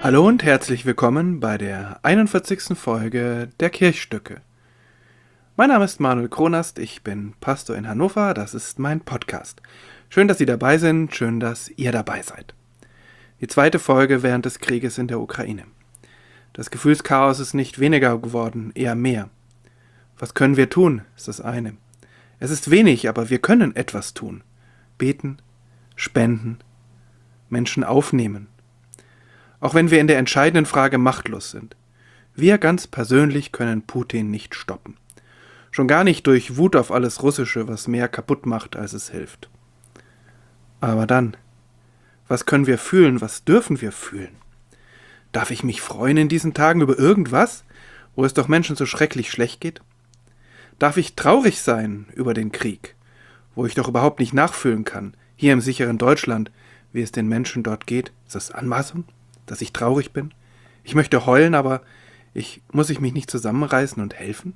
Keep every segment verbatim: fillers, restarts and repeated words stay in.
Hallo und herzlich willkommen bei der einundvierzigsten Folge der Kirchstücke. Mein Name ist Manuel Kronast, ich bin Pastor in Hannover, das ist mein Podcast. Schön, dass Sie dabei sind, schön, dass ihr dabei seid. Die zweite Folge während des Krieges in der Ukraine. Das Gefühlschaos ist nicht weniger geworden, eher mehr. Was können wir tun, ist das eine. Es ist wenig, aber wir können etwas tun. Beten, spenden, Menschen aufnehmen. Auch wenn wir in der entscheidenden Frage machtlos sind. Wir ganz persönlich können Putin nicht stoppen. Schon gar nicht durch Wut auf alles Russische, was mehr kaputt macht, als es hilft. Aber dann, was können wir fühlen, was dürfen wir fühlen? Darf ich mich freuen in diesen Tagen über irgendwas, wo es doch Menschen so schrecklich schlecht geht? Darf ich traurig sein über den Krieg, wo ich doch überhaupt nicht nachfühlen kann, hier im sicheren Deutschland, wie es den Menschen dort geht? Ist das Anmaßung? Dass ich traurig bin? Ich möchte heulen, aber ich, muss ich mich nicht zusammenreißen und helfen?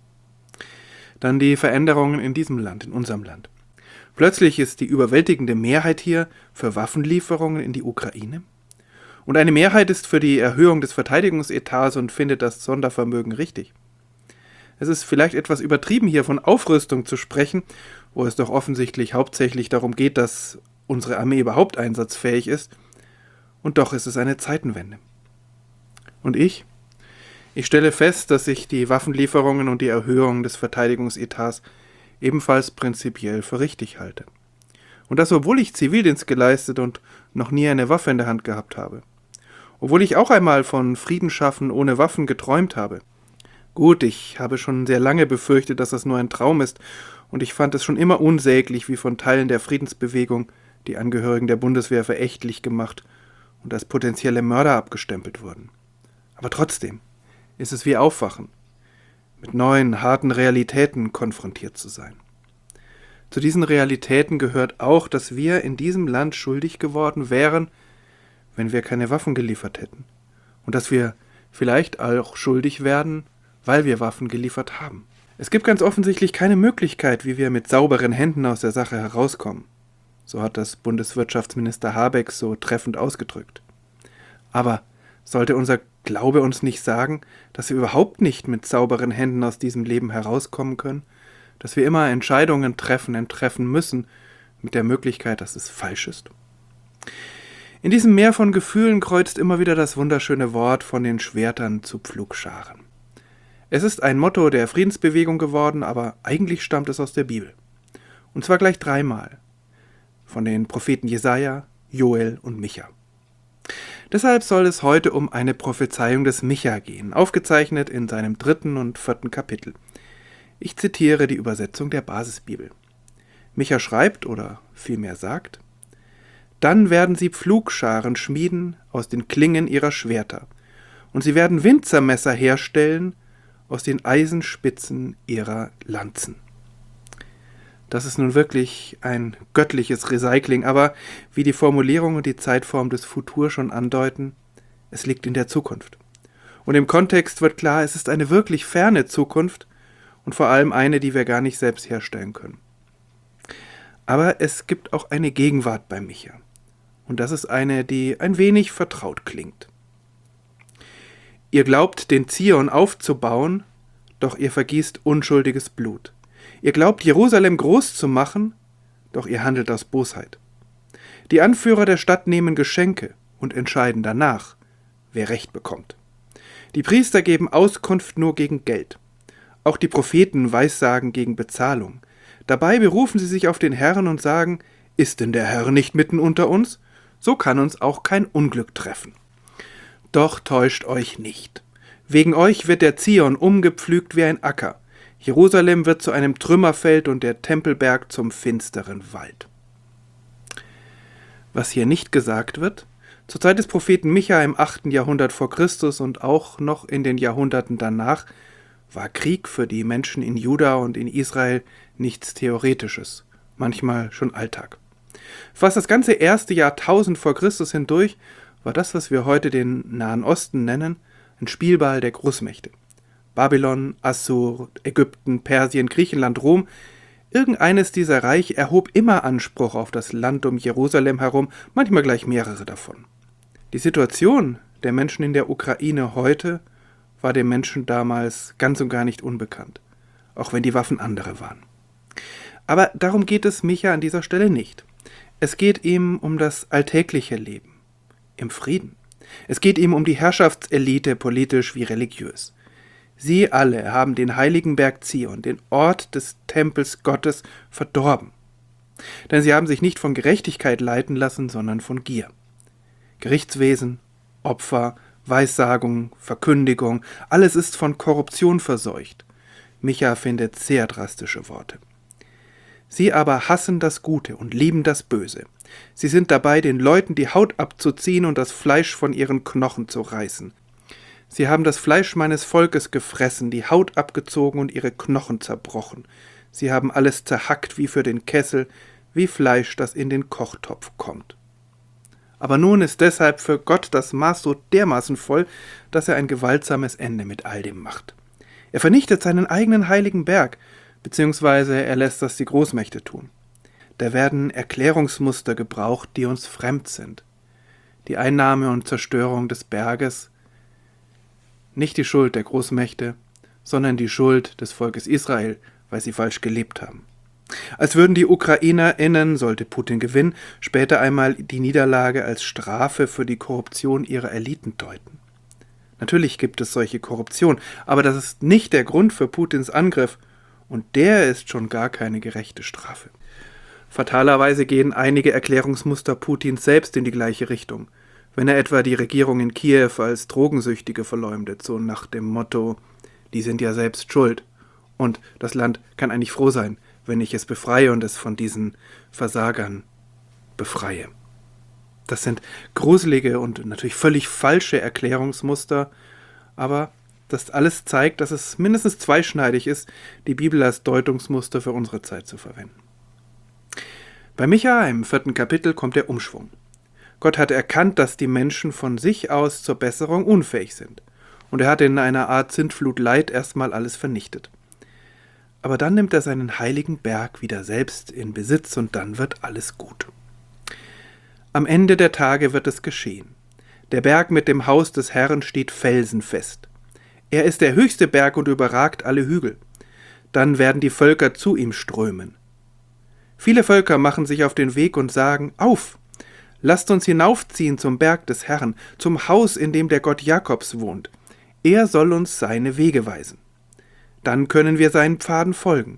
Dann die Veränderungen in diesem Land, in unserem Land. Plötzlich ist die überwältigende Mehrheit hier für Waffenlieferungen in die Ukraine. Und eine Mehrheit ist für die Erhöhung des Verteidigungsetats und findet das Sondervermögen richtig. Es ist vielleicht etwas übertrieben, hier von Aufrüstung zu sprechen, wo es doch offensichtlich hauptsächlich darum geht, dass unsere Armee überhaupt einsatzfähig ist. Und doch ist es eine Zeitenwende. Und ich? Ich stelle fest, dass ich die Waffenlieferungen und die Erhöhung des Verteidigungsetats ebenfalls prinzipiell für richtig halte. Und das, obwohl ich Zivildienst geleistet und noch nie eine Waffe in der Hand gehabt habe. Obwohl ich auch einmal von Frieden schaffen ohne Waffen geträumt habe. Gut, ich habe schon sehr lange befürchtet, dass das nur ein Traum ist, und ich fand es schon immer unsäglich, wie von Teilen der Friedensbewegung die Angehörigen der Bundeswehr verächtlich gemacht und als potenzielle Mörder abgestempelt wurden. Aber trotzdem ist es wie Aufwachen, mit neuen, harten Realitäten konfrontiert zu sein. Zu diesen Realitäten gehört auch, dass wir in diesem Land schuldig geworden wären, wenn wir keine Waffen geliefert hätten. Und dass wir vielleicht auch schuldig werden, weil wir Waffen geliefert haben. Es gibt ganz offensichtlich keine Möglichkeit, wie wir mit sauberen Händen aus der Sache herauskommen. So hat das Bundeswirtschaftsminister Habeck so treffend ausgedrückt. Aber sollte unser Glaube uns nicht sagen, dass wir überhaupt nicht mit sauberen Händen aus diesem Leben herauskommen können, dass wir immer Entscheidungen treffen und treffen müssen, mit der Möglichkeit, dass es falsch ist? In diesem Meer von Gefühlen kreuzt immer wieder das wunderschöne Wort von den Schwertern zu Pflugscharen. Es ist ein Motto der Friedensbewegung geworden, aber eigentlich stammt es aus der Bibel. Und zwar gleich dreimal. Von den Propheten Jesaja, Joel und Micha. Deshalb soll es heute um eine Prophezeiung des Micha gehen, aufgezeichnet in seinem dritten und vierten Kapitel. Ich zitiere die Übersetzung der Basisbibel. Micha schreibt, oder vielmehr sagt: Dann werden sie Pflugscharen schmieden aus den Klingen ihrer Schwerter, und sie werden Winzermesser herstellen aus den Eisenspitzen ihrer Lanzen. Das ist nun wirklich ein göttliches Recycling, aber wie die Formulierung und die Zeitform des Futur schon andeuten, es liegt in der Zukunft. Und im Kontext wird klar, es ist eine wirklich ferne Zukunft und vor allem eine, die wir gar nicht selbst herstellen können. Aber es gibt auch eine Gegenwart bei Micha. Und das ist eine, die ein wenig vertraut klingt. Ihr glaubt, den Zion aufzubauen, doch ihr vergießt unschuldiges Blut. Ihr glaubt, Jerusalem groß zu machen, doch ihr handelt aus Bosheit. Die Anführer der Stadt nehmen Geschenke und entscheiden danach, wer Recht bekommt. Die Priester geben Auskunft nur gegen Geld. Auch die Propheten weissagen gegen Bezahlung. Dabei berufen sie sich auf den Herrn und sagen: Ist denn der Herr nicht mitten unter uns? So kann uns auch kein Unglück treffen. Doch täuscht euch nicht. Wegen euch wird der Zion umgepflügt wie ein Acker. Jerusalem wird zu einem Trümmerfeld und der Tempelberg zum finsteren Wald. Was hier nicht gesagt wird: Zur Zeit des Propheten Micha im achten Jahrhundert vor Christus und auch noch in den Jahrhunderten danach war Krieg für die Menschen in Juda und in Israel nichts Theoretisches, manchmal schon Alltag. Fast das ganze erste Jahrtausend vor Christus hindurch war das, was wir heute den Nahen Osten nennen, ein Spielball der Großmächte. Babylon, Assur, Ägypten, Persien, Griechenland, Rom, irgendeines dieser Reiche erhob immer Anspruch auf das Land um Jerusalem herum, manchmal gleich mehrere davon. Die Situation der Menschen in der Ukraine heute war den Menschen damals ganz und gar nicht unbekannt, auch wenn die Waffen andere waren. Aber darum geht es Micha an dieser Stelle nicht. Es geht ihm um das alltägliche Leben, im Frieden. Es geht ihm um die Herrschaftselite, politisch wie religiös. Sie alle haben den heiligen Berg Zion, den Ort des Tempels Gottes, verdorben. Denn sie haben sich nicht von Gerechtigkeit leiten lassen, sondern von Gier. Gerichtswesen, Opfer, Weissagung, Verkündigung, alles ist von Korruption verseucht. Micha findet sehr drastische Worte. Sie aber hassen das Gute und lieben das Böse. Sie sind dabei, den Leuten die Haut abzuziehen und das Fleisch von ihren Knochen zu reißen. Sie haben das Fleisch meines Volkes gefressen, die Haut abgezogen und ihre Knochen zerbrochen. Sie haben alles zerhackt wie für den Kessel, wie Fleisch, das in den Kochtopf kommt. Aber nun ist deshalb für Gott das Maß so dermaßen voll, dass er ein gewaltsames Ende mit all dem macht. Er vernichtet seinen eigenen heiligen Berg, beziehungsweise er lässt das die Großmächte tun. Da werden Erklärungsmuster gebraucht, die uns fremd sind. Die Einnahme und Zerstörung des Berges, nicht die Schuld der Großmächte, sondern die Schuld des Volkes Israel, weil sie falsch gelebt haben. Als würden die UkrainerInnen, sollte Putin gewinnen, später einmal die Niederlage als Strafe für die Korruption ihrer Eliten deuten. Natürlich gibt es solche Korruption, aber das ist nicht der Grund für Putins Angriff, und der ist schon gar keine gerechte Strafe. Fatalerweise gehen einige Erklärungsmuster Putins selbst in die gleiche Richtung, wenn er etwa die Regierung in Kiew als Drogensüchtige verleumdet, so nach dem Motto, die sind ja selbst schuld und das Land kann eigentlich froh sein, wenn ich es befreie und es von diesen Versagern befreie. Das sind gruselige und natürlich völlig falsche Erklärungsmuster, aber das alles zeigt, dass es mindestens zweischneidig ist, die Bibel als Deutungsmuster für unsere Zeit zu verwenden. Bei Micha im vierten Kapitel kommt der Umschwung. Gott hat erkannt, dass die Menschen von sich aus zur Besserung unfähig sind. Und er hat in einer Art Sintflut Leid erstmal alles vernichtet. Aber dann nimmt er seinen heiligen Berg wieder selbst in Besitz und dann wird alles gut. Am Ende der Tage wird es geschehen. Der Berg mit dem Haus des Herrn steht felsenfest. Er ist der höchste Berg und überragt alle Hügel. Dann werden die Völker zu ihm strömen. Viele Völker machen sich auf den Weg und sagen, auf! Lasst uns hinaufziehen zum Berg des Herrn, zum Haus, in dem der Gott Jakobs wohnt. Er soll uns seine Wege weisen. Dann können wir seinen Pfaden folgen.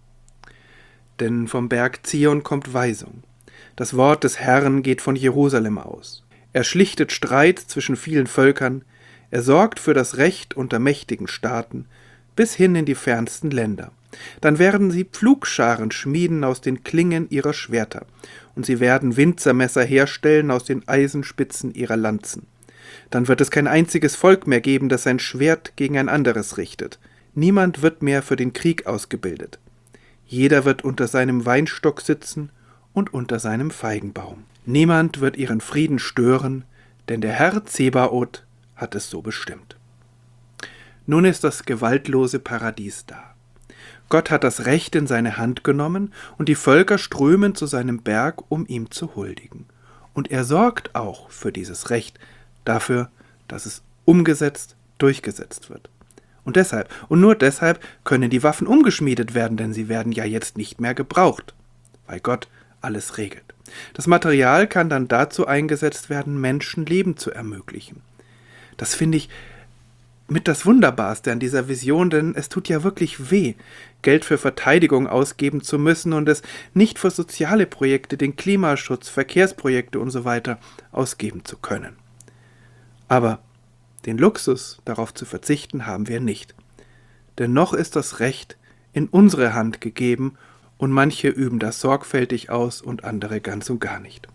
Denn vom Berg Zion kommt Weisung. Das Wort des Herrn geht von Jerusalem aus. Er schlichtet Streit zwischen vielen Völkern. Er sorgt für das Recht unter mächtigen Staaten, bis hin in die fernsten Länder. Dann werden sie Pflugscharen schmieden aus den Klingen ihrer Schwerter, und sie werden Winzermesser herstellen aus den Eisenspitzen ihrer Lanzen. Dann wird es kein einziges Volk mehr geben, das sein Schwert gegen ein anderes richtet. Niemand wird mehr für den Krieg ausgebildet. Jeder wird unter seinem Weinstock sitzen und unter seinem Feigenbaum. Niemand wird ihren Frieden stören, denn der Herr Zebaoth hat es so bestimmt. Nun ist das gewaltlose Paradies da. Gott hat das Recht in seine Hand genommen und die Völker strömen zu seinem Berg, um ihm zu huldigen. Und er sorgt auch für dieses Recht, dafür, dass es umgesetzt, durchgesetzt wird. Und deshalb, und nur deshalb, können die Waffen umgeschmiedet werden, denn sie werden ja jetzt nicht mehr gebraucht, weil Gott alles regelt. Das Material kann dann dazu eingesetzt werden, Menschen Leben zu ermöglichen. Das finde ich mit das Wunderbarste an dieser Vision, denn es tut ja wirklich weh, Geld für Verteidigung ausgeben zu müssen und es nicht für soziale Projekte, den Klimaschutz, Verkehrsprojekte und so weiter ausgeben zu können. Aber den Luxus, darauf zu verzichten, haben wir nicht. Denn noch ist das Recht in unsere Hand gegeben und manche üben das sorgfältig aus und andere ganz und gar nicht.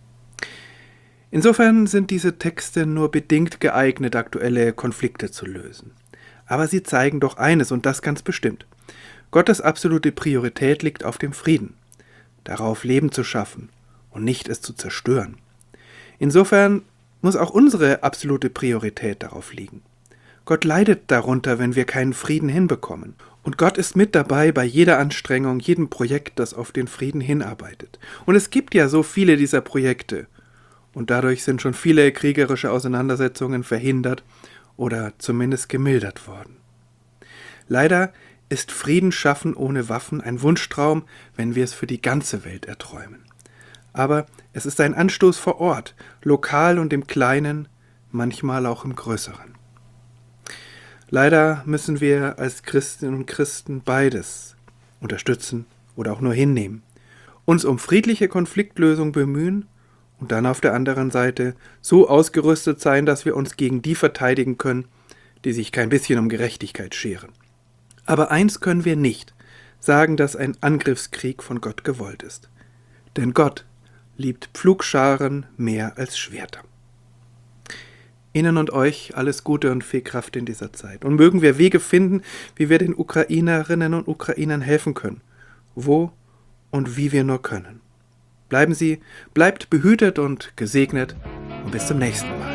Insofern sind diese Texte nur bedingt geeignet, aktuelle Konflikte zu lösen. Aber sie zeigen doch eines, und das ganz bestimmt. Gottes absolute Priorität liegt auf dem Frieden, darauf Leben zu schaffen und nicht es zu zerstören. Insofern muss auch unsere absolute Priorität darauf liegen. Gott leidet darunter, wenn wir keinen Frieden hinbekommen. Und Gott ist mit dabei bei jeder Anstrengung, jedem Projekt, das auf den Frieden hinarbeitet. Und es gibt ja so viele dieser Projekte. und dadurch sind schon viele kriegerische Auseinandersetzungen verhindert oder zumindest gemildert worden. Leider ist Frieden schaffen ohne Waffen ein Wunschtraum, wenn wir es für die ganze Welt erträumen. Aber es ist ein Anstoß vor Ort, lokal und im Kleinen, manchmal auch im Größeren. Leider müssen wir als Christinnen und Christen beides unterstützen oder auch nur hinnehmen, uns um friedliche Konfliktlösung bemühen und dann auf der anderen Seite so ausgerüstet sein, dass wir uns gegen die verteidigen können, die sich kein bisschen um Gerechtigkeit scheren. Aber eins können wir nicht, sagen, dass ein Angriffskrieg von Gott gewollt ist. Denn Gott liebt Pflugscharen mehr als Schwerter. Ihnen und euch alles Gute und viel Kraft in dieser Zeit. Und mögen wir Wege finden, wie wir den Ukrainerinnen und Ukrainern helfen können. Wo und wie wir nur können. Bleiben Sie, bleibt behütet und gesegnet und bis zum nächsten Mal.